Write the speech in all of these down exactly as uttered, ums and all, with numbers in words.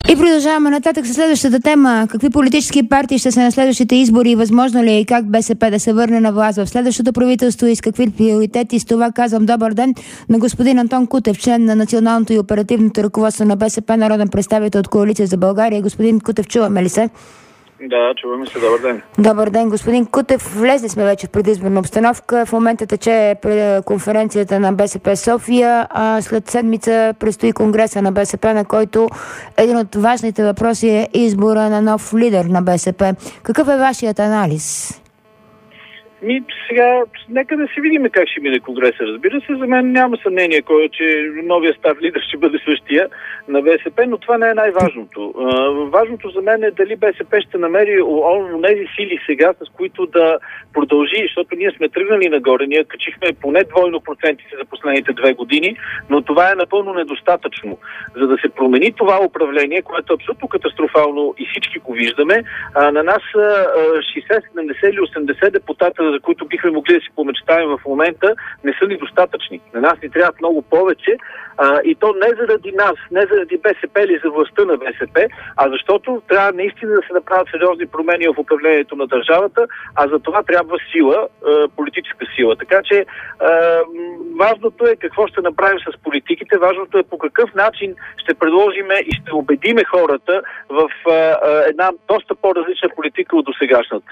И продължаваме нататък със следващата тема. Какви политически партии ще са на следващите избори и възможно ли е и как БСП да се върне на власт в следващото правителство и с какви приоритети? С това казвам добър ден на господин Антон Кутев, член на Националното и оперативното ръководство на БСП, народен представител от Коалиция за България. Господин Кутев, чуваме ли се? Да, чуваме се. Добър ден. Добър ден, господин Кутев. Влезли сме вече в предизборна обстановка. В момента тече конференцията на БСП София, а след седмица предстои конгреса на БСП, на който един от важните въпроси е избора на нов лидер на БСП. Какъв е вашият анализ? Ми, сега, нека да си видим как ще мине конгреса. Разбира се, за мен няма съмнение, кой, че новия стар лидер ще бъде същия на БСП, но това не е най-важното. Важното за мен е дали БСП ще намери тези сили сега, с които да продължи, защото ние сме тръгнали нагоре, ние качихме поне двойно процентите за последните две години, но това е напълно недостатъчно. За да се промени това управление, което е абсолютно катастрофално и всички го виждаме, на нас шейсет, седемдесет или осемдесет депутата, за които бихме могли да си помечтаем в момента, не са ни достатъчни. На нас ни трябват много повече, а, и то не заради нас, не заради БСП или за властта на БСП, а защото трябва наистина да се направят сериозни промени в управлението на държавата, а за това трябва сила, а, политическа сила. Така че а, важното е какво ще направим с политиките, важното е по какъв начин ще предложиме и ще убедиме хората в а, а, една доста по-различна политика от досегашната.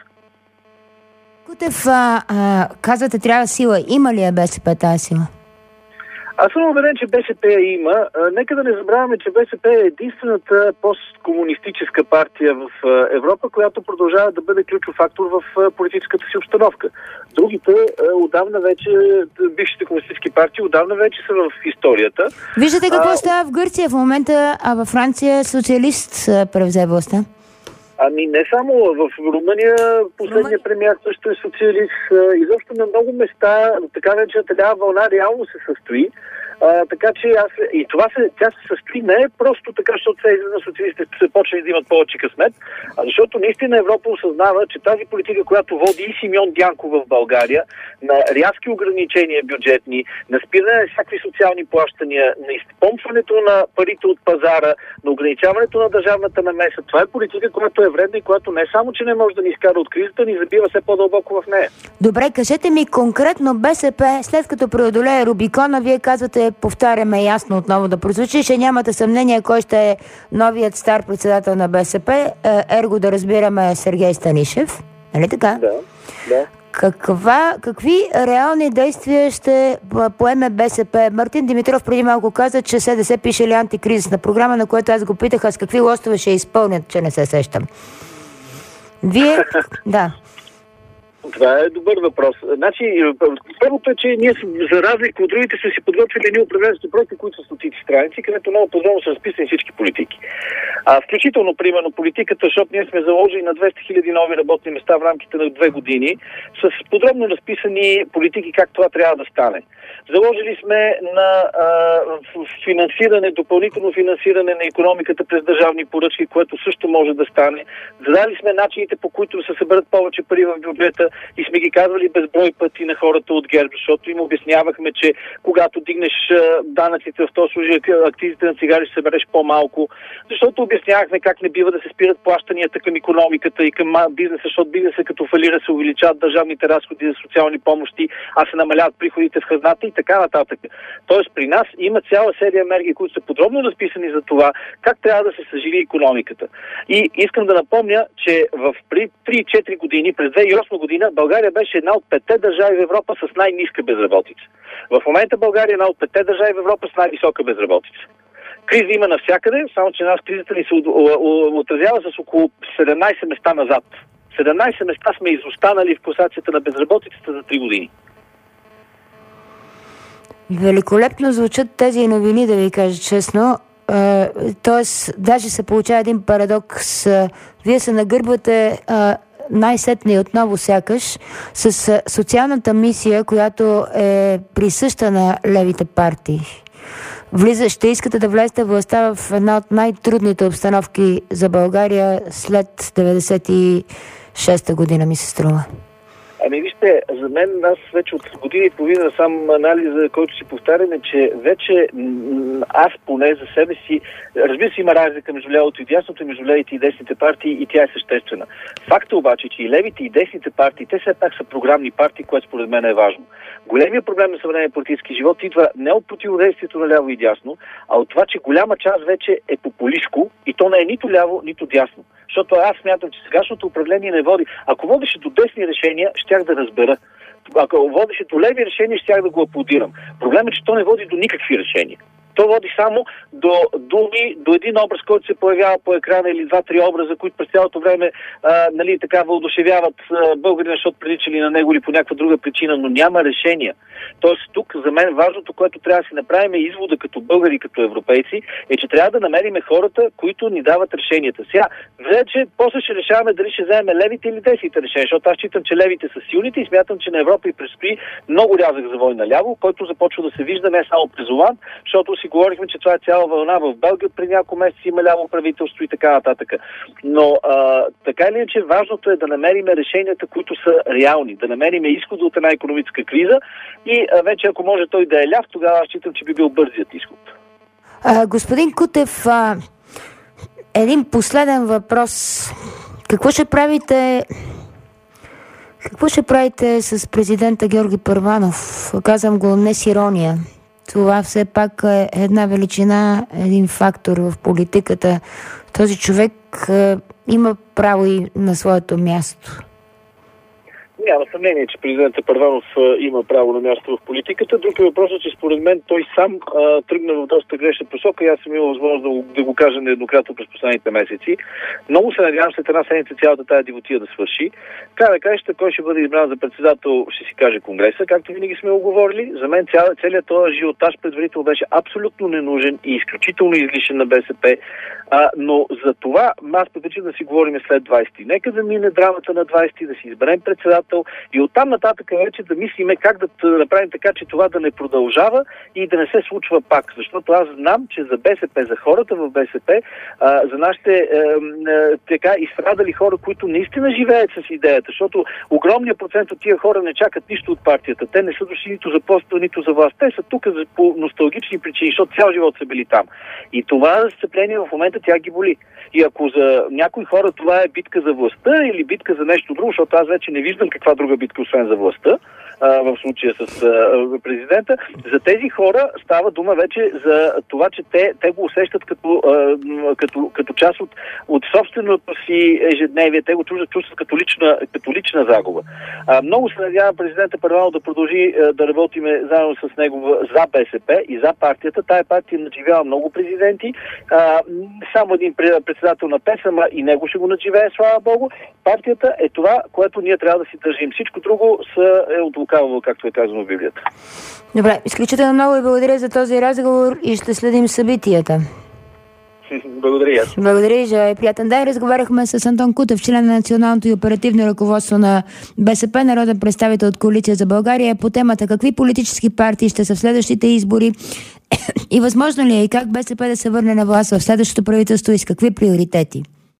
Кутев, а, а, казвате, трябва сила. Има ли е БСП тази сила? Аз съм убеден, че БСП я има. А, нека да не забравяме, че БСП е единствената посткомунистическа партия в а, Европа, която продължава да бъде ключов фактор в а, политическата си обстановка. Другите а, отдавна вече, бившите комунистически партии, отдавна вече са в историята. Виждате какво а, става в Гърция в момента, а във Франция социалист а, превзе властта? Ами не само в Румъния, последният премиер също е социалист. Изобщо на много места така наречената лява вълна реално се състои. А, така че аз... И това се, тя се състои не е просто така, защото се на социалистите се почне да имат повече късмет, а защото наистина Европа осъзнава, че тази политика, която води и Симеон Дянков в България, на рязки ограничения бюджетни, на спиране на всякакви социални плащания, на изпомпването на парите от пазара, на ограничаването на държавната намеса, това е политика, която е вредна и която не само, че не може да ни изкара от кризата, ни забива все по-дълбоко в нея. Добре, кажете ми конкретно БСП, след като преодолее Рубикона, вие казвате, повтаряме ясно отново да прозвучи, че нямате съмнение кой ще е новият стар председател на БСП, ерго да разбираме Сергей Станишев. Нали така? Да, да. Каква, какви реални действия ще поеме БСП? Мартин Димитров преди малко каза, че СДС пише ли антикризисна програма, на която аз го питах, а с какви лостове ще изпълнят, че не се сещам. Вие... да. Това е добър въпрос. Значи, първото е, че ние, за разлика от другите, сме си подготвили едни управленски проекти, които са стотици страници, където много подробно са разписани всички политики. А, включително, примерно, политиката, защото ние сме заложили на двеста хиляди нови работни места в рамките на две години, с подробно разписани политики как това трябва да стане. Заложили сме на а, финансиране, допълнително финансиране на икономиката през държавни поръчки, което също може да стане. Задали сме начините, по които се съберат повече пари в бюджета и сме ги казвали безброй пъти на хората от ГЕРБ, защото им обяснявахме, че когато дигнеш данъците в този случай, акцизите на цигари ще събереш по-малко, защото обяснявахме как не бива да се спират плащанията към икономиката и към бизнеса, защото бизнеса като фалира се увеличават държавните разходи за социални помощи, а се намаляват приходите в хазната и така нататък. Тоест при нас има цяла серия мерки, които са подробно разписани за това как трябва да се съживи икономиката. И искам да напомня, че в три четири години, през две хиляди и осма година, България беше една от петте държави в Европа с най-ниска безработица. В момента България е една от петте държави в Европа с най-висока безработица. Криза има навсякъде, само че нас кризата ни се отразява с около седемнайсет места назад. седемнайсет места сме изостанали в класацията на безработицата за три години. Великолепно звучат тези новини, да ви кажа честно. Тоест, даже се получава един парадокс. Вие се нагърбвате най-сетне отново сякаш с социалната мисия, която е присъща на левите партии. Влиза, ще искате да влезете в властта в една от най-трудните обстановки за България след деветдесет и шеста година, ми се струва. Ами вижте, за мен, аз вече от години и половина сам анализа, който си повтарям, е, че вече аз поне за себе си, разбира се, има разлика между лявото и дясното, между левите и десните партии и тя е съществена. Факт е обаче, че и левите и десните партии, те все пак са програмни партии, което според мен е важно. Големият проблем на съвременния политически живот идва не от противодействието на ляво и дясно, а от това, че голяма част вече е популистко и то не е нито ляво, нито дясно. Защото аз смятам, че сегашното управление не води. Ако водеше до десни решения, щях да разбера. Ако водеше до леви решения, щях да го аплодирам. Проблемът е, че то не води до никакви решения. То води само до думи, до един образ, който се появява по екрана или два-три образа, които през цялото време а, нали, така въодушевяват българина, защото приличали на него или по някаква друга причина, но няма решения. Тоест тук за мен важното, което трябва да си направим е извода като българи и като европейци, е, че трябва да намерим хората, които ни дават решенията. Сега, вече после ще решаваме дали ще вземем левите или десните решения, защото аз считам, че левите са силните и смятам, че на Европа и предстои много рязък завой наляво, който започва да се вижда не само през Оланд, защото си говорихме, че това е цяла вълна в Белгия, преди няколко месеца има ляво правителство и така нататък. Но а, така или иначе важното е да намерим решенията, които са реални, да намерим изход от една икономическа криза и а, вече ако може той да е ляв, тогава аз считам, че би бил бързият изход. А, господин Кутев, а, един последен въпрос. Какво ще правите Какво ще правите с президента Георги Първанов? Казвам го не с ирония. Това все пак е една величина, един фактор в политиката. Този човек е, има право и на своето място. Няма съмнение, че президентът Първанов а, има право на място в политиката. Друг е въпросът, че според мен той сам а, тръгна в доста грешна посока и аз съм имал възможност да, да го кажа нееднократно през последните месеци. Много се надявам след една седмица цялата тая дивотия да свърши. Така да кажете, кой ще бъде избран за председател, ще си каже Конгреса, както винаги сме оговорили. За мен цял, целият този ажиотаж предварително беше абсолютно ненужен и изключително излишен на БСП. А, но за това аз предпочитам да си говорим след двайсети. Нека да мине драмата на двайсети, да си изберем председател и оттам нататък вече да мислиме как да направим така, че това да не продължава и да не се случва пак. Защото аз знам, че за БСП, за хората в БСП, а, за нашите е, е, така изстрадали хора, които наистина живеят с идеята, защото огромният процент от тия хора не чакат нищо от партията. Те не са дошли нито за пост, нито за власт. Те са тук по носталгични причини, защото цял живот са били там. И това сцепление в момента тя ги боли. И ако за някои хора това е битка за властта или битка за нещо друго, защото аз вече не виждам каква друга битка, освен за властта, а, в случая с а, президента, за тези хора става дума вече за това, че те, те го усещат като, а, като, като част от, от собственото си ежедневие. Те го чувстват, чувстват като, лична, като лична загуба. А, много се надявам президента Първанов да продължи а, да работиме заедно с него за БСП и за партията. Тая партия надживява много президенти. А, само един председател на ПЕС, ама и него ще го надживее, слава Богу. Партията е това, което ние трябва да си държим. Всичко друго са, е от лукавого, както е казано в Библията. Добре, изключително много и благодаря за този разговор и ще следим събитията. Благодаря. Благодаря и желая приятен ден. Разговаряхме с Антон Кутев, член на националното и оперативно ръководство на БСП, народен представител от Коалиция за България, по темата какви политически партии ще са в следващите избори и възможно ли е и как БСП да се върне на власт в следващото правителство и с какви приоритети.